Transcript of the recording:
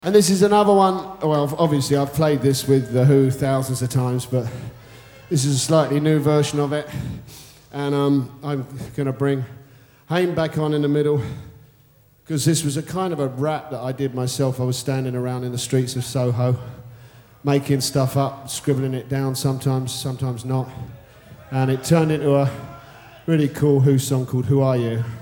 And this is another one, well, obviously I've played this with The Who thousands of times, but this is a slightly new version of it. And I'm going to bring Haim back on in the middle, because this was a kind of a rap that I did myself. I was standing around in the streets of Soho, making stuff up, scribbling it down sometimes, sometimes not. And it turned into a really cool Who song called Who Are You?